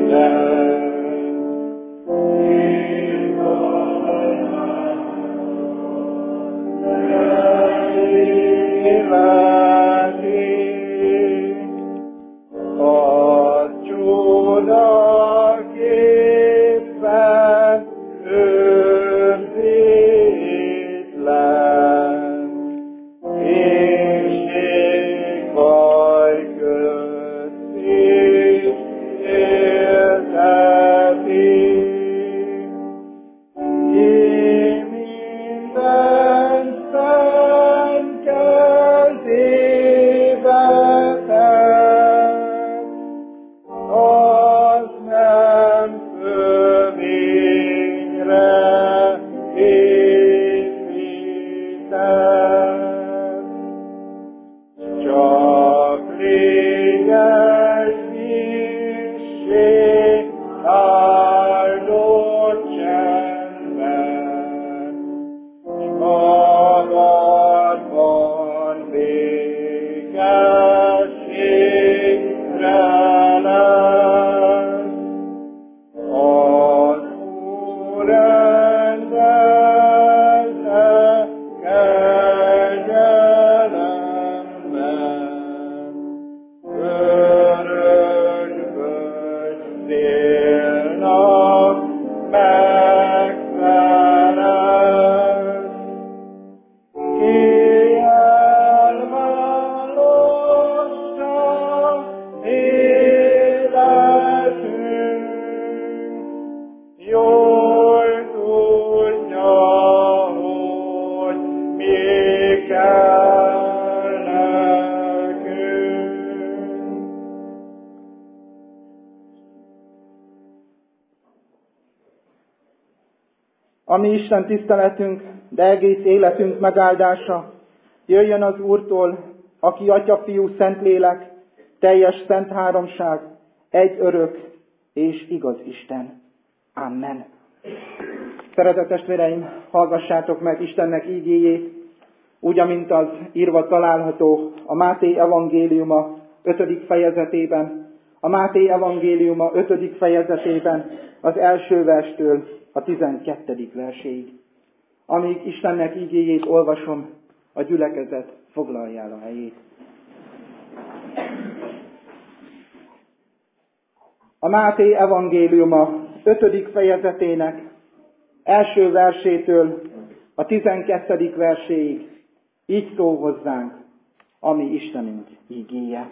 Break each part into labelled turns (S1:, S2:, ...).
S1: A mi Isten tiszteletünk, de egész életünk megáldása jöjjön az Úrtól, aki Atya, Fiú, Szentlélek, teljes szent háromság, egy örök és igaz Isten. Amen. Szeretett testvéreim, hallgassátok meg Istennek ígéjét, úgy, amint az írva található a Máté evangéliuma 5. fejezetében, a Máté evangéliuma 5. fejezetében az első verstől a 12. verséig. Amíg Istennek ígéjét olvasom, a gyülekezet foglalja el a helyét. A Máté evangéliuma 5. fejezetének első versétől a 12. verséig így szól hozzánk a mi Istenünk ígéje.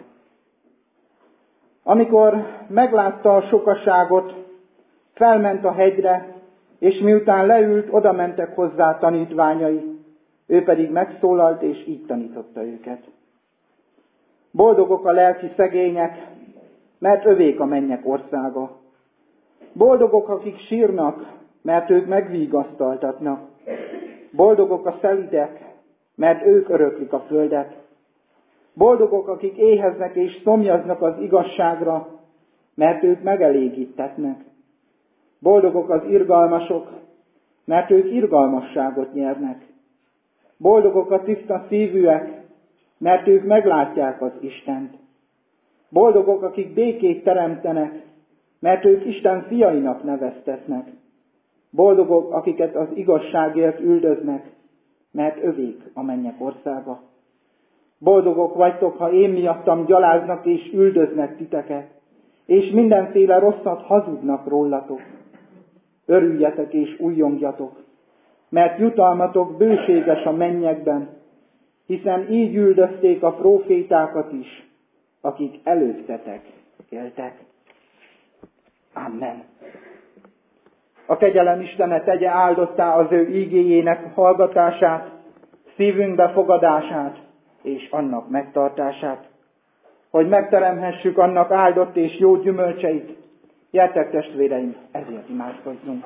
S1: Amikor meglátta a sokaságot, felment a hegyre, és miután leült, oda mentek hozzá tanítványai, ő pedig megszólalt, és így tanította őket. Boldogok a lelki szegények, mert övék a mennyek országa. Boldogok, akik sírnak, mert ők megvigasztaltatnak. Boldogok a szelídek, mert ők öröklik a földet. Boldogok, akik éheznek és szomjaznak az igazságra, mert ők megelégítetnek. Boldogok az irgalmasok, mert ők irgalmasságot nyernek. Boldogok a tiszta szívűek, mert ők meglátják az Istent. Boldogok, akik békét teremtenek, mert ők Isten fiainak neveztetnek. Boldogok, akiket az igazságért üldöznek, mert övék a mennyek országa. Boldogok vagytok, ha én miattam gyaláznak és üldöznek titeket, és mindenféle rosszat hazudnak rólatok. Örüljetek és újjongjatok, mert jutalmatok bőséges a mennyekben, hiszen így üldözték a prófétákat is, akik előttetek éltek. Amen. A kegyelem Istene tegye áldottá az ő ígéjének hallgatását, szívünkbe fogadását és annak megtartását, hogy megteremhessük annak áldott és jó gyümölcseit. Gyertek, testvéreim, ezért imádkozzunk.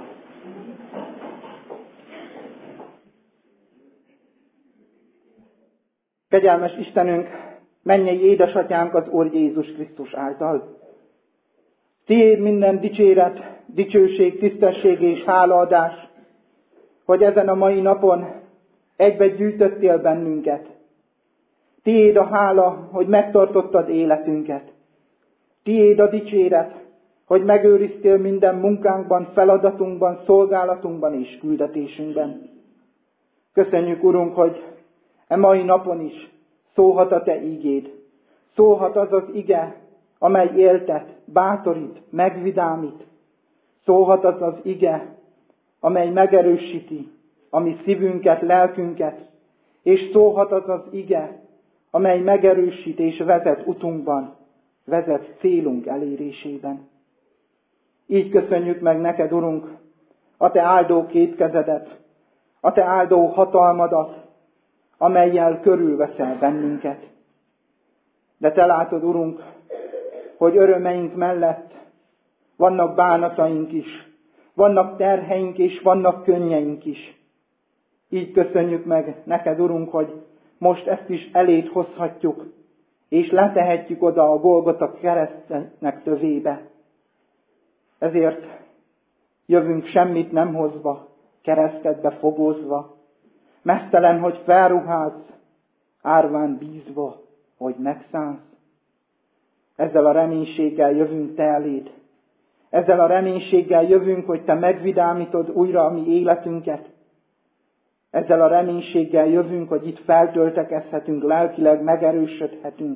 S1: Kegyelmes Istenünk, mennyei édesatyánk az Úr Jézus Krisztus által. Tiéd minden dicséret, dicsőség, tisztesség és hálaadás, hogy ezen a mai napon egybe gyűjtöttél bennünket. Tiéd a hála, hogy megtartottad életünket. Tiéd a dicséret, hogy megőriztél minden munkánkban, feladatunkban, szolgálatunkban és küldetésünkben. Köszönjük, Urunk, hogy e mai napon is szólhat a Te ígéd. Szólhat az az ige, amely éltet, bátorít, megvidámít. Szólhat az az ige, amely megerősíti a mi szívünket, lelkünket, és szólhat az az ige, amely megerősít és vezet utunkban, vezet célunk elérésében. Így köszönjük meg neked, Urunk, a Te áldó kétkezedet, a Te áldó hatalmadat, amellyel körülveszel bennünket. De Te látod, Urunk, hogy örömeink mellett vannak bánataink is, vannak terheink és vannak könnyeink is. Így köszönjük meg neked, Urunk, hogy most ezt is eléd hozhatjuk, és letehetjük oda a Golgota keresztnek tövébe. Ezért jövünk semmit nem hozva, keresztedbe fogózva, meztelen, hogy felruházz, árván bízva, hogy megszánsz. Ezzel a reménységgel jövünk Te eléd. Ezzel a reménységgel jövünk, hogy Te megvidámítod újra a mi életünket. Ezzel a reménységgel jövünk, hogy itt feltöltekezhetünk, lelkileg megerősödhetünk.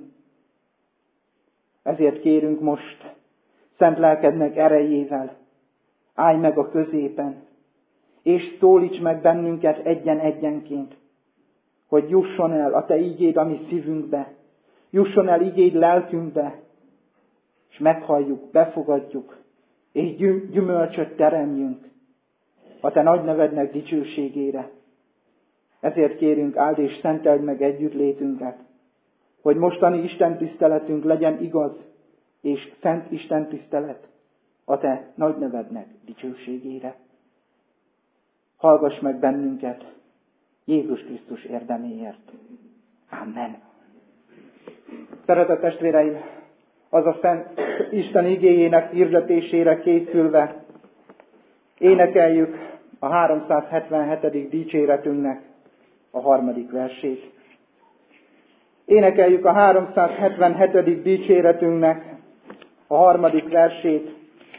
S1: Ezért kérünk most, szent lelkednek erejével, állj meg a középen, és szólíts meg bennünket egyen-egyenként, hogy jusson el a Te igéd a mi szívünkbe, jusson el igéd lelkünkbe, és meghalljuk, befogadjuk, és gyümölcsöt teremjünk a Te nagy nevednek dicsőségére. Ezért kérünk, áld és szenteld meg együttlétünket, hogy mostani istentiszteletünk legyen igaz és szent istentisztelet a Te nagy nevednek dicsőségére. Hallgass meg bennünket Jézus Krisztus érdeméért. Amen. Szeretett testvéreim, az a szent Isten igéjének hirdetésére készülve énekeljük a 377. dicséretünknek a 3. versét. Énekeljük a 377. dicséretünknek a 3. versét,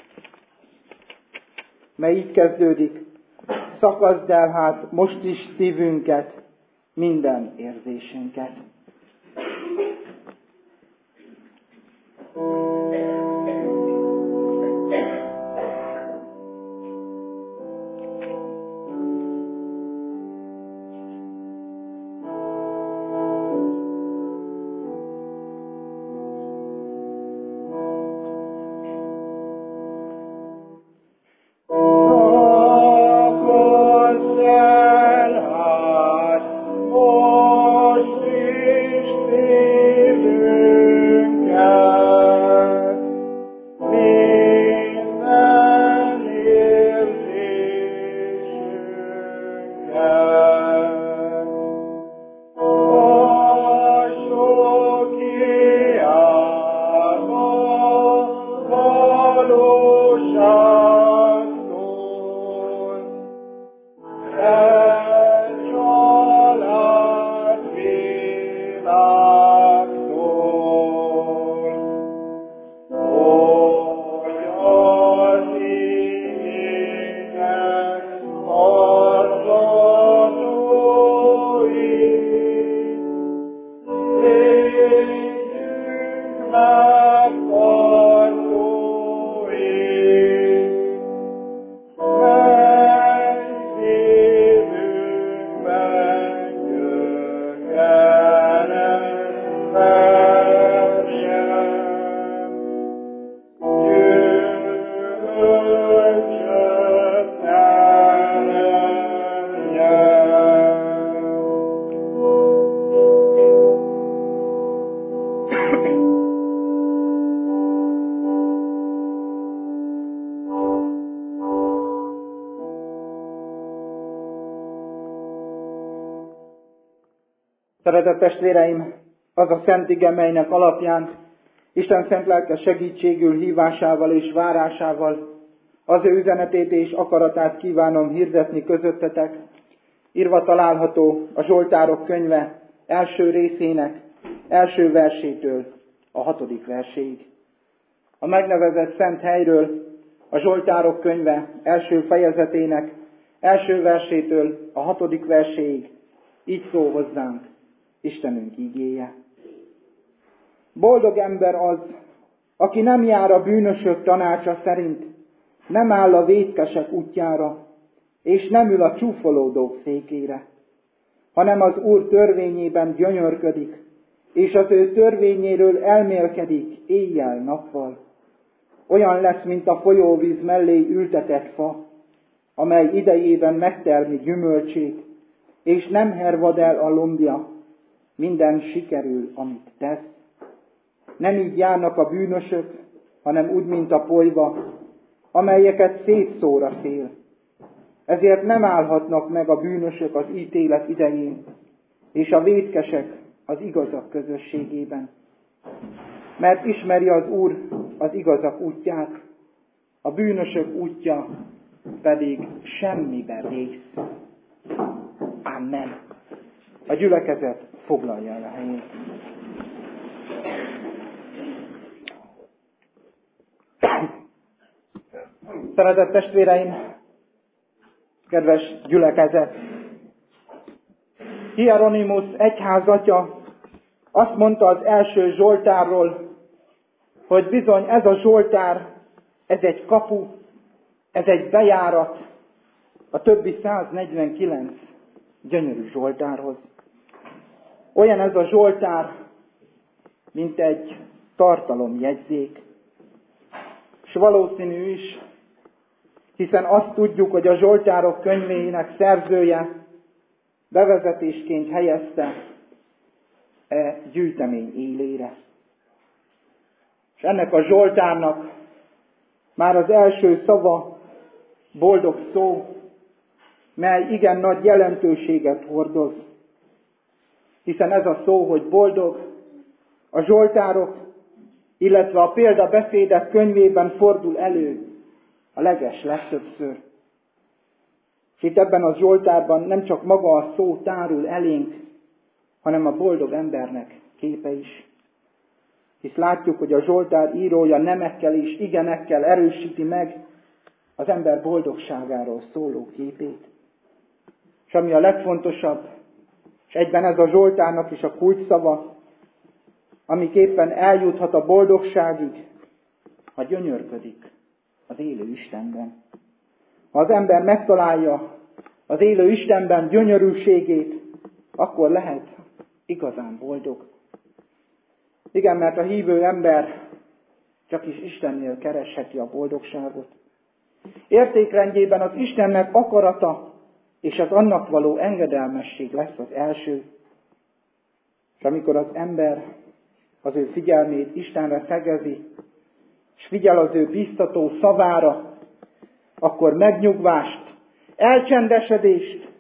S1: mely így kezdődik: szakaszd el hát most is szívünket, minden érzésünket. Szeretett testvéreim, az a szent ige, melynek alapján Isten szent lelke segítségül hívásával és várásával az ő üzenetét és akaratát kívánom hirdetni közöttetek, írva található a Zsoltárok könyve első részének első versétől a 6. verséig. a megnevezett szent helyről, a Zsoltárok könyve első fejezetének első versétől a 6. verséig. Így szól hozzánk Istenünk ígéje. Boldog ember az, aki nem jár a bűnösök tanácsa szerint, nem áll a vétkesek útjára, és nem ül a csúfolódók székére, hanem az Úr törvényében gyönyörködik, és az ő törvényéről elmélkedik éjjel-nappal. Olyan lesz, mint a folyóvíz mellé ültetett fa, amely idejében megtermi gyümölcsét, és nem hervad el a lombja, minden sikerül, amit tesz. Nem így járnak a bűnösök, hanem úgy, mint a polyva, amelyeket szétszór a szél. Ezért nem állhatnak meg a bűnösök az ítélet idején, és a vétkesek az igazak közösségében. Mert ismeri az Úr az igazak útját, a bűnösök útja pedig semmibe vész. Amen. A gyülekezet foglalja el a helyét. Szeretett testvéreim, kedves gyülekezet! Hieronymus egyházatya azt mondta az első Zsoltárról, hogy bizony ez a Zsoltár, ez egy kapu, ez egy bejárat a többi 149 gyönyörű Zsoltárhoz. Olyan ez a Zsoltár, mint egy tartalomjegyzék. És valószínű is, hiszen azt tudjuk, hogy a Zsoltárok könyvének szerzője bevezetésként helyezte gyűjtemény élére. És ennek a Zsoltárnak már az első szava boldog szó, mely igen nagy jelentőséget hordoz. Hiszen ez a szó, hogy boldog, a Zsoltárok, illetve a példabeszédek könyvében fordul elő a legtöbbször. És itt ebben a Zsoltárban nem csak maga a szó tárul elénk, hanem a boldog embernek képe is. Hisz látjuk, hogy a Zsoltár írója nemekkel és igenekkel erősíti meg az ember boldogságáról szóló képét. És ami a legfontosabb, és egyben ez a Zsoltárnak is a kulcsszava, amiképpen eljuthat a boldogságig, ha gyönyörködik az élő Istenben. Ha az ember megtalálja az élő Istenben gyönyörűségét, akkor lehet igazán boldog. Igen, mert a hívő ember csak is Istennél keresheti a boldogságot. Értékrendjében az Istennek akarata és az annak való engedelmesség lesz az első. És amikor az ember az ő figyelmét Istenre szegezi, és figyel az ő biztató szavára, akkor megnyugvást, elcsendesedést,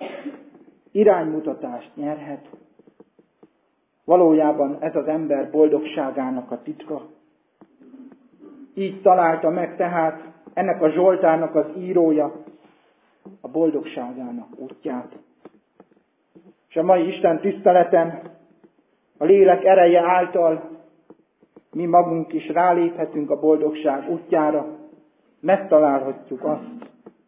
S1: iránymutatást nyerhet. Valójában ez az ember boldogságának a titka. Így találta meg tehát ennek a Zsoltárnak az írója a boldogságának útját. És a mai Isten tiszteleten a lélek ereje által mi magunk is ráléphetünk a boldogság útjára, megtalálhatjuk azt.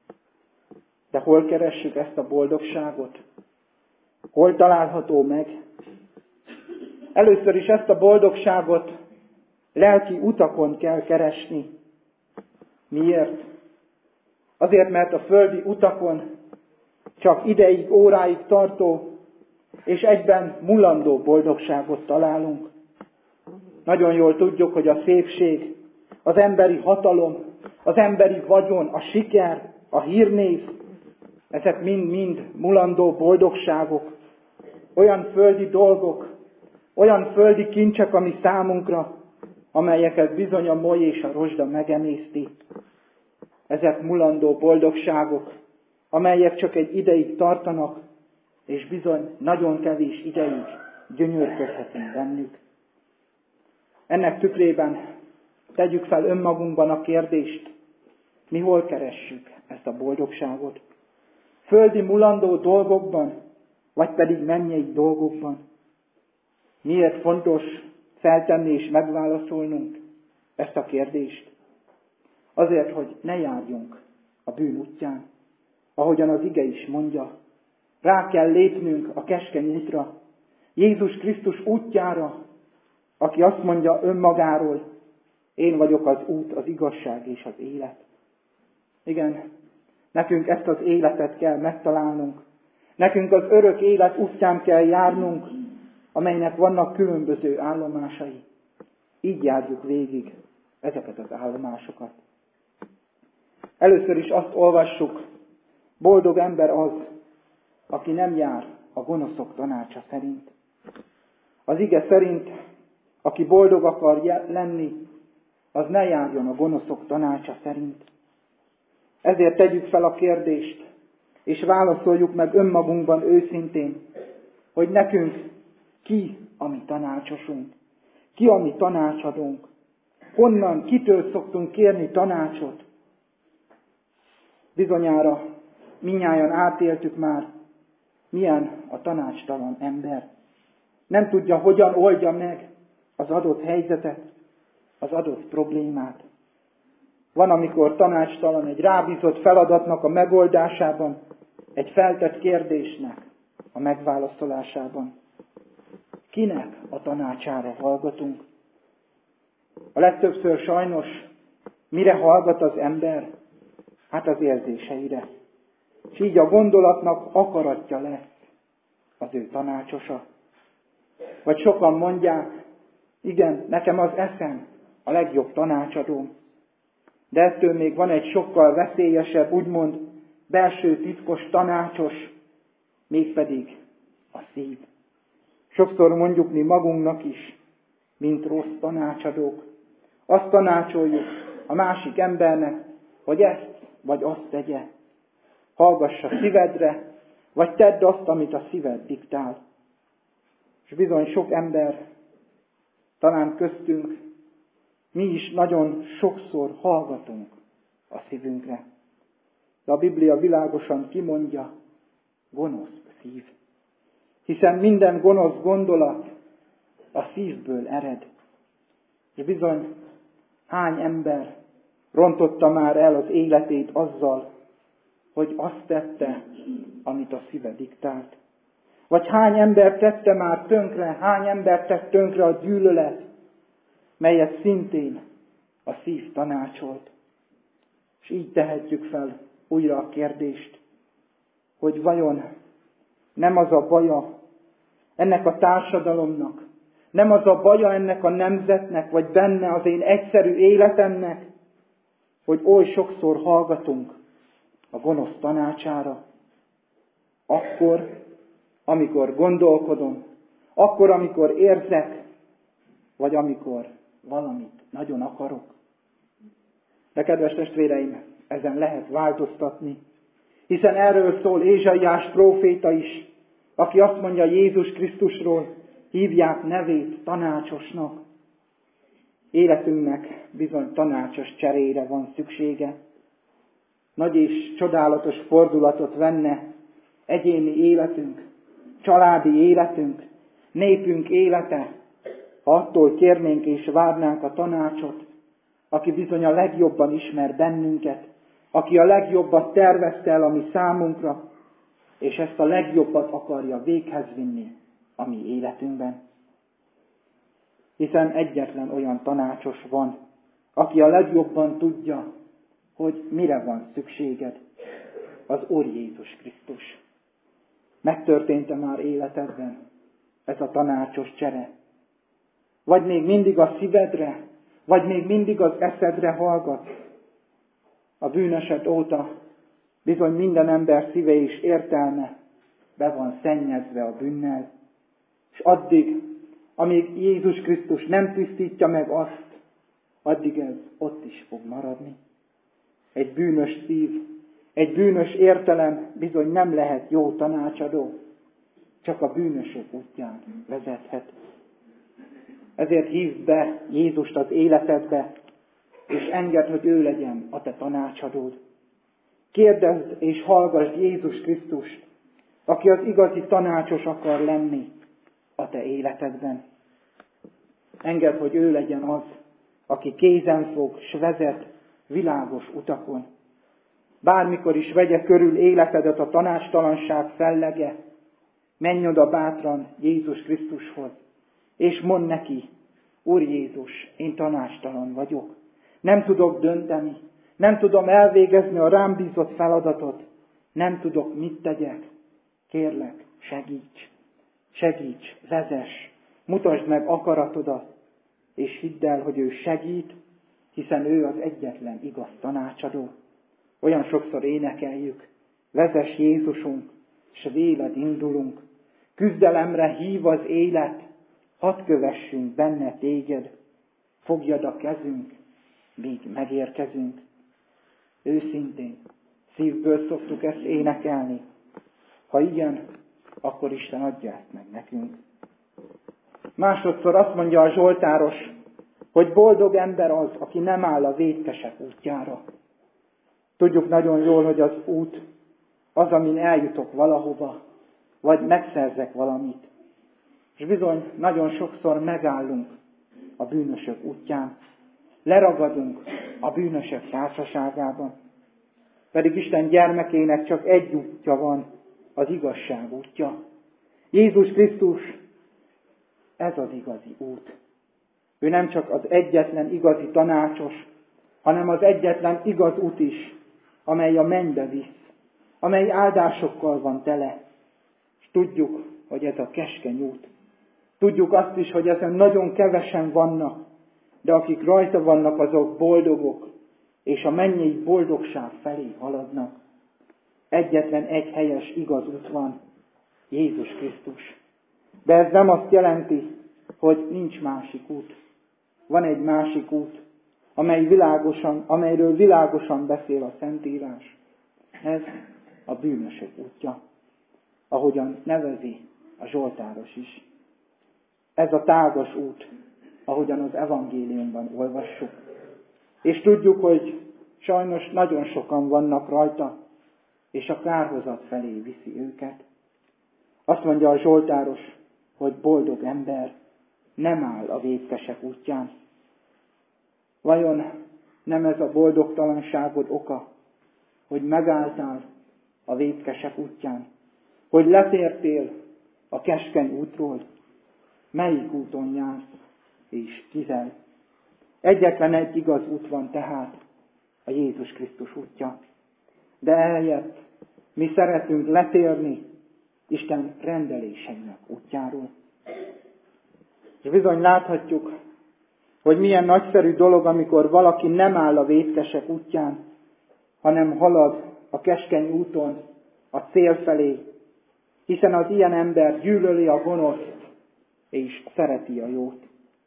S1: De hol keressük ezt a boldogságot? Hol található meg? Először is ezt a boldogságot lelki utakon kell keresni. Miért? Azért, mert a földi utakon csak ideig, óráig tartó és egyben mulandó boldogságot találunk. Nagyon jól tudjuk, hogy a szépség, az emberi hatalom, az emberi vagyon, a siker, a hírnév, ezek mind-mind mulandó boldogságok, olyan földi dolgok, olyan földi kincsek, ami számunkra, amelyeket bizony a moly és a rozsda megemészti. Ezek mulandó boldogságok, amelyek csak egy ideig tartanak, és bizony nagyon kevés ideig gyönyörködhetünk bennük. Ennek tükrében tegyük fel önmagunkban a kérdést, mi hol keressük ezt a boldogságot? Földi mulandó dolgokban, vagy pedig mennyei dolgokban? Miért fontos feltenni és megválaszolnunk? ezt a kérdést? Azért, hogy ne járjunk a bűn útján. Ahogyan az ige is mondja, rá kell lépnünk a keskeny útra, Jézus Krisztus útjára, aki azt mondja önmagáról, én vagyok az út, az igazság és az élet. Igen, nekünk ezt az életet kell megtalálnunk. Nekünk az örök élet útján kell járnunk, amelynek vannak különböző állomásai. Így járjuk végig ezeket az állomásokat. Először is azt olvassuk, boldog ember az, aki nem jár a gonoszok tanácsa szerint. Az ige szerint, aki boldog akar lenni, az ne járjon a gonoszok tanácsa szerint. Ezért tegyük fel a kérdést, és válaszoljuk meg önmagunkban őszintén, hogy nekünk ki a mi tanácsosunk, ki a mi tanácsadónk, honnan, kitől szoktunk kérni tanácsot. Bizonyára mindnyájan átéltük már, milyen a tanácstalan ember. Nem tudja, hogyan oldja meg az adott helyzetet, az adott problémát. Van, amikor tanácstalan egy rábízott feladatnak a megoldásában, egy feltett kérdésnek a megválaszolásában. Kinek a tanácsára hallgatunk? A legtöbbször sajnos mire hallgat az ember? Hát az érzéseire. És így a gondolatnak akaratja lesz az ő tanácsosa. Vagy sokan mondják, igen, nekem az eszem a legjobb tanácsadóm. De ettől még van egy sokkal veszélyesebb, úgymond belső titkos tanácsos, mégpedig a szív. Sokszor mondjuk mi magunknak is, mint rossz tanácsadók. Azt tanácsoljuk a másik embernek, hogy ezt vagy azt tegye. Hallgass a szívedre, vagy tedd azt, amit a szíved diktál. És bizony sok ember, talán köztünk, mi is nagyon sokszor hallgatunk a szívünkre. De a Biblia világosan kimondja, gonosz szív. Hiszen minden gonosz gondolat a szívből ered. És bizony, hány ember rontotta már el az életét azzal, hogy azt tette, amit a szíve diktált. Vagy hány ember tette már tönkre, hány ember tett tönkre a gyűlölet, melyet szintén a szív tanácsolt. És így tehetjük fel újra a kérdést, hogy vajon nem az a baja ennek a társadalomnak, nem az a baja ennek a nemzetnek, vagy benne az én egyszerű életemnek, hogy oly sokszor hallgatunk a gonosz tanácsára. Akkor, amikor gondolkodom, akkor, amikor érzek, vagy amikor valamit nagyon akarok. De kedves testvéreim, ezen lehet változtatni, hiszen erről szól Ézsaiás próféta is, aki azt mondja Jézus Krisztusról, hívják nevét tanácsosnak. Életünknek bizony tanácsos cserére van szüksége. Nagy és csodálatos fordulatot venne egyéni életünk, családi életünk, népünk élete, ha attól kérnénk és várnánk a tanácsot, aki bizony a legjobban ismer bennünket, aki a legjobbat tervezte el a mi számunkra, és ezt a legjobbat akarja véghez vinni a mi életünkben. Hiszen egyetlen olyan tanácsos van, aki a legjobban tudja, hogy mire van szükséged, az Úr Jézus Krisztus. Megtörtént-e már életedben ez a tanácsos csere? Vagy még mindig a szívedre, vagy még mindig az eszedre hallgatsz? A bűneset óta bizony minden ember szíve és értelme be van szennyezve a bűnnel, és addig, amíg Jézus Krisztus nem tisztítja meg azt, addig ez ott is fog maradni. Egy bűnös szív, egy bűnös értelem bizony nem lehet jó tanácsadó, csak a bűnösök útján vezethet. Ezért hívd be Jézust az életedbe, és engedd, hogy ő legyen a te tanácsadód. Kérdezd és hallgass Jézus Krisztust, aki az igazi tanácsos akar lenni a te életedben. Engedd, hogy ő legyen az, aki kézen fog, s vezet világos utakon. Bármikor is vegye körül életedet a tanácstalanság fellege, menj oda bátran Jézus Krisztushoz, és mondd neki, Úr Jézus, én tanácstalan vagyok, nem tudok dönteni, nem tudom elvégezni a rám bízott feladatot, nem tudok, mit tegyek. Kérlek, segíts, vezess, mutasd meg akaratodat, és hidd el, hogy ő segít, hiszen ő az egyetlen igaz tanácsadó. Olyan sokszor énekeljük, vezess Jézusunk, s véled indulunk, küzdelemre hív az élet, hadd kövessünk benne téged, fogjad a kezünk, míg megérkezünk. Őszintén, szívből szoktuk ezt énekelni. Ha igen, akkor Isten adja ezt meg nekünk. Másodszor azt mondja a zsoltáros, hogy boldog ember az, aki nem áll a vétkesek útjára. Tudjuk nagyon jól, hogy az út az, amin eljutok valahova, vagy megszerzek valamit. És bizony, nagyon sokszor megállunk a bűnösök útján, leragadunk a bűnösök társaságában. Pedig Isten gyermekének csak egy útja van, az igazság útja. Jézus Krisztus, ez az igazi út. Ő nem csak az egyetlen igazi tanácsos, hanem az egyetlen igaz út is, amely a mennybe visz, amely áldásokkal van tele. És tudjuk, hogy ez a keskeny út. Tudjuk azt is, hogy ezen nagyon kevesen vannak, de akik rajta vannak, azok boldogok, és a mennyei boldogság felé haladnak. Egyetlen egy helyes igaz út van, Jézus Krisztus. De ez nem azt jelenti, hogy nincs másik út. Van egy másik út, amelyről világosan beszél a Szentírás. Ez a bűnösök útja, ahogyan nevezi a zsoltáros is. Ez a tágas út, ahogyan az evangéliumban olvassuk. És tudjuk, hogy sajnos nagyon sokan vannak rajta, és a kárhozat felé viszi őket. Azt mondja a zsoltáros, hogy boldog ember nem áll a vétkesek útján. Vajon nem ez a boldogtalanságod oka, hogy megálltál a vétkesek útján? Hogy letértél a keskeny útról? Melyik úton jársz és kizel? Egyetlen egy igaz út van tehát, a Jézus Krisztus útja. De ehelyett mi szeretünk letérni Isten rendeléseinek útjáról. És bizony láthatjuk, hogy milyen nagyszerű dolog, amikor valaki nem áll a vétkesek útján, hanem halad a keskeny úton a cél felé, hiszen az ilyen ember gyűlöli a gonoszt és szereti a jót.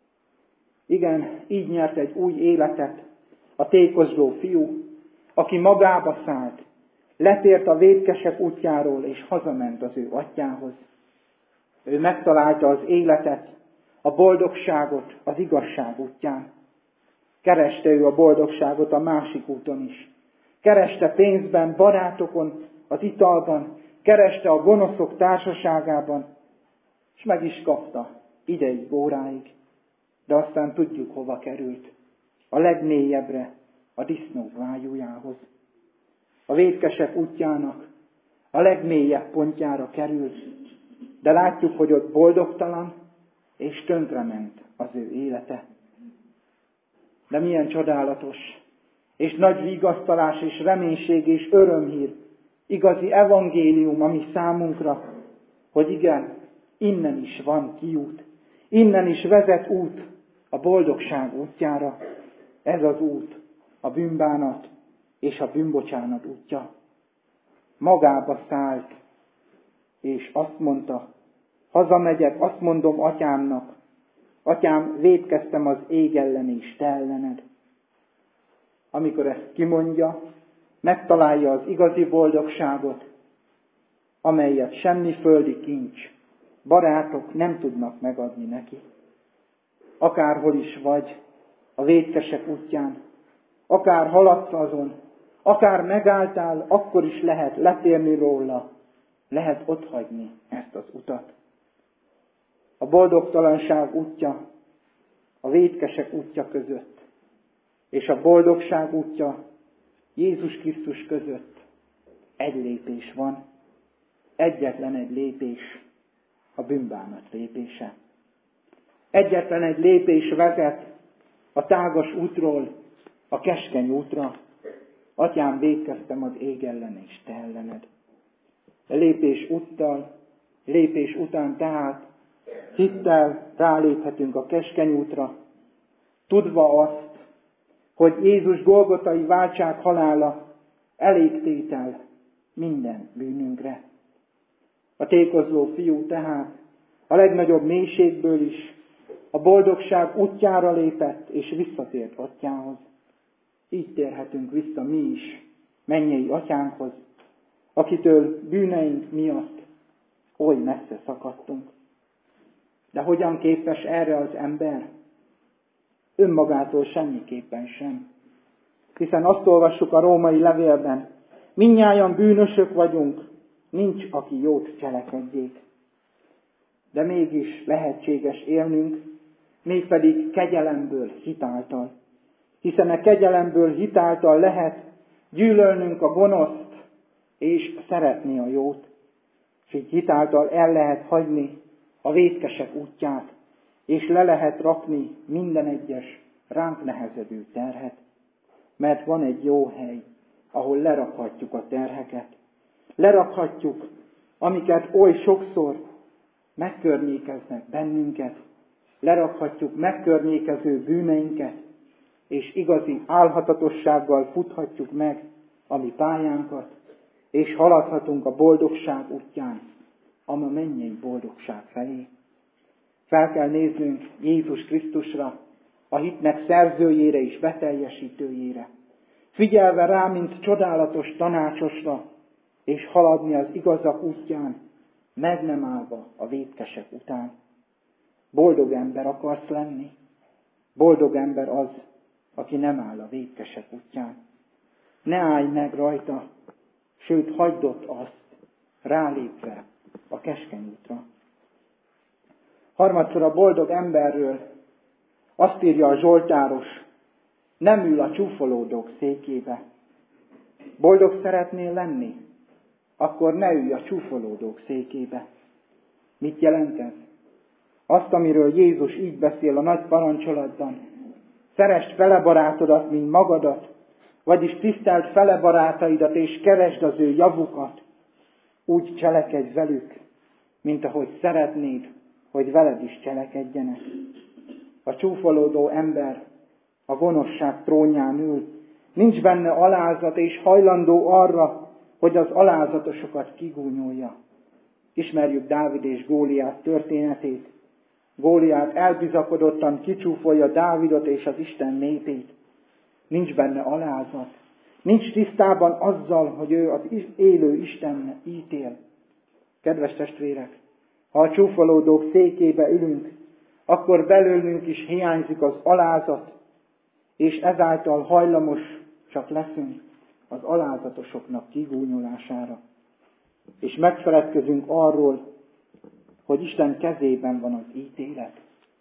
S1: Igen, így nyert egy új életet a tékozló fiú, aki magába szállt, letért a vétkesek útjáról, és hazament az ő atyjához. Ő megtalálta az életet, a boldogságot az igazság útján. Kereste ő a boldogságot a másik úton is. Kereste pénzben, barátokon, az italban, kereste a gonoszok társaságában, és meg is kapta ideig, óráig. De aztán tudjuk, hova került. A legmélyebbre, a disznók vájújához. A vétkesek útjának a legmélyebb pontjára került. De látjuk, hogy ott boldogtalan és tönkrement az ő élete. De milyen csodálatos, és nagy vigasztalás, és reménység, és örömhír, igazi evangélium, ami számunkra, hogy igen, innen is van kiút, innen is vezet út a boldogság útjára. Ez az út, a bűnbánat és a bűnbocsánat útja. Magába szállt, és azt mondta, hazamegyek, azt mondom atyámnak, atyám, vétkeztem az ég ellen és te ellened. Amikor ezt kimondja, megtalálja az igazi boldogságot, amelyet semmi földi kincs, barátok nem tudnak megadni neki. Akárhol is vagy a vétkesek útján, akár haladsz azon, akár megálltál, akkor is lehet letérni róla, lehet otthagyni ezt az utat. A boldogtalanság útja, a vétkesek útja között és a boldogság útja Jézus Krisztus között egy lépés van, egyetlen egy lépés, a bűnbánat lépése. Egyetlen egy lépés vezet a tágas útról a keskeny útra. Atyám, vétkeztem az ég ellen és te ellened. Lépés után tehát hittel ráléphetünk a keskeny útra, tudva azt, hogy Jézus golgotai váltság halála elégtétel minden bűnünkre. A tékozló fiú tehát a legnagyobb mélységből is a boldogság útjára lépett és visszatért atyához. Így térhetünk vissza mi is mennyei atyánkhoz, akitől bűneink miatt oly messze szakadtunk. De hogyan képes erre az ember? Önmagától semmiképpen sem. Hiszen azt olvassuk a római levélben, mindnyájan bűnösök vagyunk, nincs, aki jót cselekedjék. De mégis lehetséges élnünk, mégpedig kegyelemből hitáltal. Hiszen a kegyelemből hitáltal lehet gyűlölnünk a gonoszt és szeretni a jót. És így hitáltal el lehet hagyni a vétkesek útját, és le lehet rakni minden egyes ránk nehezedő terhet. Mert van egy jó hely, ahol lerakhatjuk a terheket. Lerakhatjuk, amiket oly sokszor megkörnyékeznek bennünket. Lerakhatjuk megkörnyékező bűneinket, és igazi álhatatossággal futhatjuk meg a mi pályánkat, és haladhatunk a boldogság útján, a mennyei boldogság felé. Fel kell néznünk Jézus Krisztusra, a hitnek szerzőjére és beteljesítőjére, figyelve rá, mint csodálatos tanácsosra, és haladni az igazak útján, meg nem állva a vétkesek után. Boldog ember akarsz lenni? Boldog ember az, aki nem áll a vétkesek útján. Ne állj meg rajta, sőt, hagyd ott azt, rálépve a keskeny útra. Harmadszor a boldog emberről azt írja a zsoltáros, nem ül a csúfolódók székébe. Boldog szeretnél lenni? Akkor ne ülj a csúfolódók székébe. Mit jelent ez? Azt, amiről Jézus így beszél a nagy parancsolatban. Szeresd fele barátodat, mint magadat, vagyis tiszteld fele barátaidat, és keresd az ő javukat. Úgy cselekedj velük, mint ahogy szeretnéd, hogy veled is cselekedjenek. A csúfolódó ember a gonoszság trónján ül. Nincs benne alázat, és hajlandó arra, hogy az alázatosokat kigúnyolja. Ismerjük Dávid és Góliát történetét. Góliát elbizakodottan kicsúfolja Dávidot és az Isten népét. Nincs benne alázat. Nincs tisztában azzal, hogy ő az élő Isten ítél. Kedves testvérek, ha a csúfolódók székébe ülünk, akkor belőlünk is hiányzik az alázat, és ezáltal hajlamos csak leszünk az alázatosoknak kigúnyolására. És megfeledkezünk arról, hogy Isten kezében van az ítélet.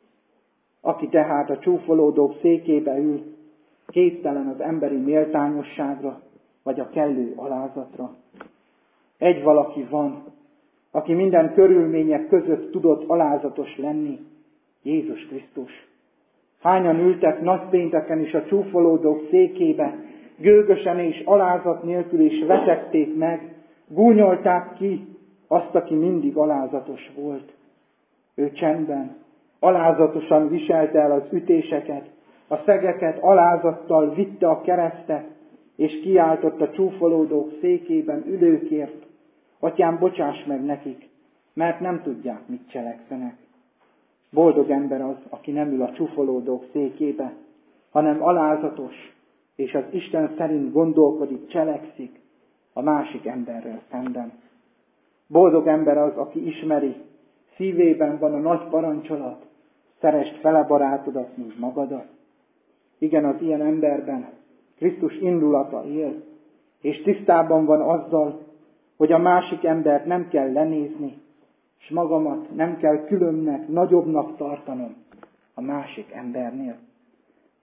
S1: Aki tehát a csúfolódók székébe ül, képtelen az emberi méltányosságra, vagy a kellő alázatra. Egy valaki van, aki minden körülmények között tudott alázatos lenni, Jézus Krisztus. Hányan ültek nagypénteken is a csúfolódók székébe, gőgösen és alázat nélkül is vetették meg, gúnyolták ki azt, aki mindig alázatos volt. Ő csendben, alázatosan viselte el az ütéseket, a szegeket alázattal vitte a keresztet, és kiáltott a csúfolódók székében ülőkért, Atyám, bocsáss meg nekik, mert nem tudják, mit cselekszenek. Boldog ember az, aki nem ül a csúfolódók székébe, hanem alázatos, és az Isten szerint gondolkodik, cselekszik a másik emberrel szemben. Boldog ember az, aki ismeri, szívében van a nagy parancsolat, szeresd fele barátodat, mint magadat. Igen, az ilyen emberben Krisztus indulata él, és tisztában van azzal, hogy a másik embert nem kell lenézni, és magamat nem kell különnek, nagyobbnak tartanom a másik embernél.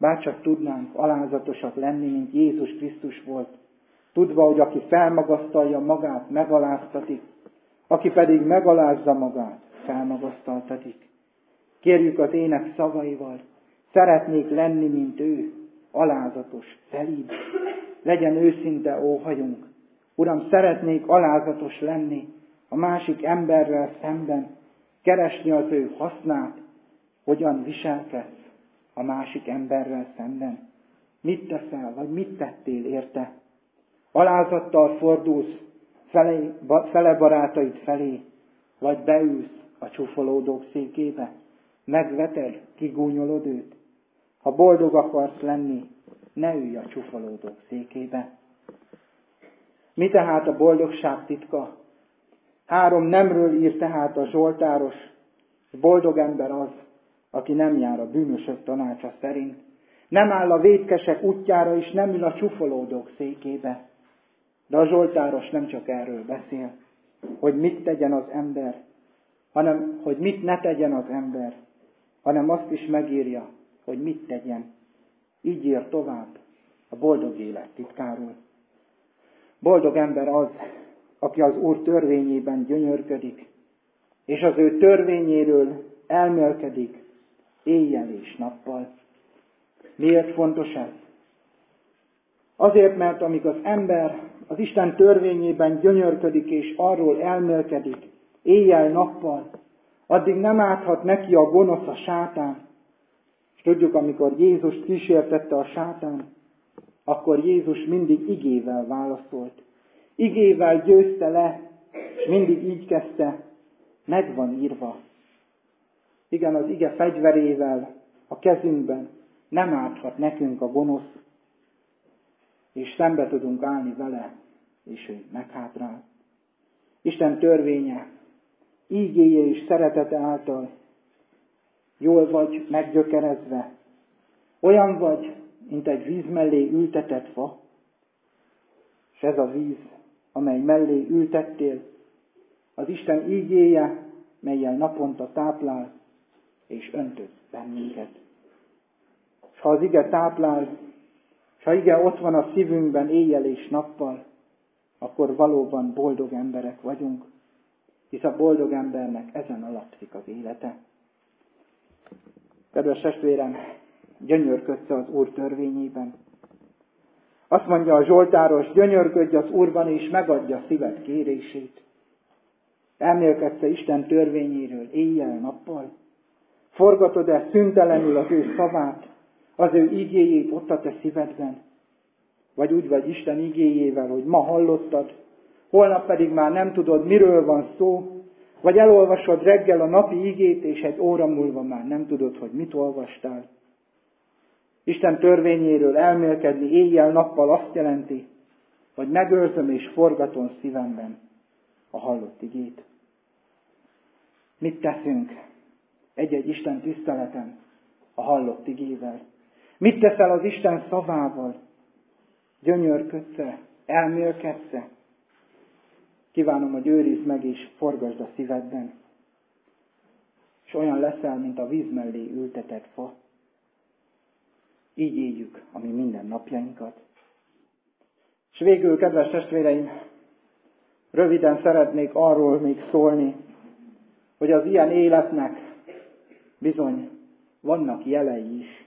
S1: Bárcsak tudnánk alázatosak lenni, mint Jézus Krisztus volt, tudva, hogy aki felmagasztalja magát, megaláztatik, aki pedig megalázza magát, felmagasztaltatik. Kérjük az ének szavaival, szeretnék lenni, mint ő, alázatos, szelíd. Legyen őszinte óhajunk. Uram, szeretnék alázatos lenni a másik emberrel szemben, keresni az ő hasznát, hogyan viselkedsz a másik emberrel szemben. Mit teszel, vagy mit tettél érte? Alázattal fordulsz fele barátaid felé, vagy beülsz a csúfolódók székébe, megveted, kigúnyolod őt. Ha boldog akarsz lenni, ne ülj a csúfolódók székébe. Mi tehát a boldogság titka? 3 nemről ír tehát a zsoltáros, boldog ember az, aki nem jár a bűnösök tanácsa szerint, nem áll a vétkesek útjára, és nem ül a csúfolódók székébe. De a zsoltáros nem csak erről beszél, hogy mit tegyen az ember, hanem hogy mit ne tegyen az ember, hanem azt is megírja, hogy mit tegyen. Így ír tovább a boldog élet titkáról. Boldog ember az, aki az Úr törvényében gyönyörködik, és az ő törvényéről elmélkedik éjjel és nappal. Miért fontos ez? Azért, mert amíg az ember az Isten törvényében gyönyörködik, és arról elmélkedik éjjel-nappal, addig nem áthat neki a gonosz, a sátán. És tudjuk, amikor Jézust kísértette a sátán, akkor Jézus mindig igével válaszolt. Igével győzte le, és mindig így kezdte, meg van írva. Igen, az ige fegyverével a kezünkben nem áthat nekünk a gonosz, és szembe tudunk állni vele, és ő meghátrál. Isten törvénye, ígéje és szeretete által jól vagy meggyökerezve, olyan vagy, mint egy víz mellé ültetett fa, és ez a víz, amely mellé ültettél, az Isten ígéje, mellyel naponta táplál, és öntöz bennünket. És ha az ige táplál, és ha ige ott van a szívünkben éjjel és nappal, akkor valóban boldog emberek vagyunk, hisz a boldog embernek ezen alapszik az élete. Kedves testvérem, gyönyörködsz az Úr törvényében. Azt mondja a zsoltáros, gyönyörködj az Úrban, és megadja szíved kérését. Elmélkedsz Isten törvényéről éjjel-nappal? Forgatod-e szüntelenül az ő szavát, az ő igéjét ott a te szívedben? Vagy úgy vagy Isten igéjével, hogy ma hallottad, holnap pedig már nem tudod, miről van szó, vagy elolvasod reggel a napi igét, és egy óra múlva már nem tudod, hogy mit olvastál. Isten törvényéről elmélkedni éjjel-nappal azt jelenti, hogy megőrzöm és forgatom szívemben a hallott igét. Mit teszünk egy-egy Isten tiszteleten a hallott igével? Mit teszel az Isten szavával? Gyönyörködsz-e? Elmélkedsz-e? Kívánom, hogy őrizd meg és forgasd a szívedben. És olyan leszel, mint a víz mellé ültetett fa. Így éljük a mi minden napjainkat. És végül, kedves testvéreim, röviden szeretnék arról még szólni, hogy az ilyen életnek bizony vannak jelei is.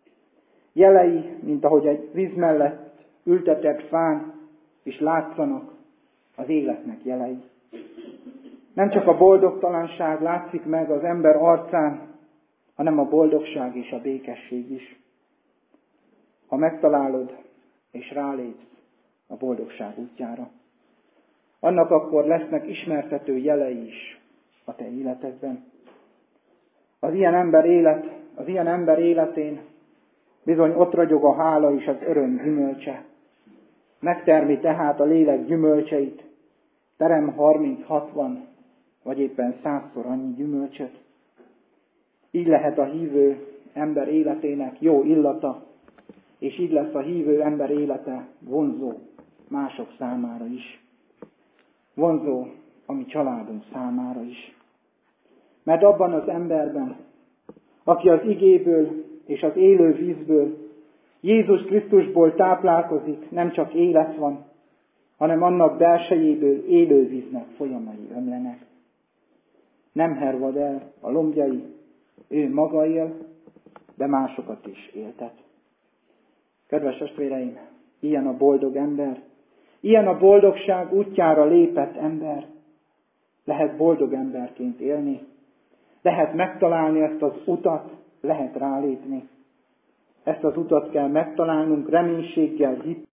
S1: Jelei, mint ahogy egy víz mellett ültetett fán is látszanak az életnek jelei. Nem csak a boldogtalanság látszik meg az ember arcán, hanem a boldogság és a békesség is. Ha megtalálod és rálépsz a boldogság útjára, annak akkor lesznek ismertető jelei is a te életedben. Az ilyen ember életén bizony ott ragyog a hála és az öröm gyümölcse. Megtermi tehát a lélek gyümölcseit, terem 30-60, vagy éppen 100-szor annyi gyümölcsöt. Így lehet a hívő ember életének jó illata, és így lesz a hívő ember élete vonzó mások számára is. Vonzó a mi családunk számára is. Mert abban az emberben, aki az igéből és az élő vízből Jézus Krisztusból táplálkozik, nem csak élet van, hanem annak belsejéből élő víznek folyamai ömlenek. Nem hervad el a lombjai, ő maga él, de másokat is éltet. Kedves testvéreim, ilyen a boldog ember, ilyen a boldogság útjára lépett ember. Lehet boldog emberként élni, lehet megtalálni ezt az utat, lehet rálépni. Ezt az utat kell megtalálnunk reménységgel,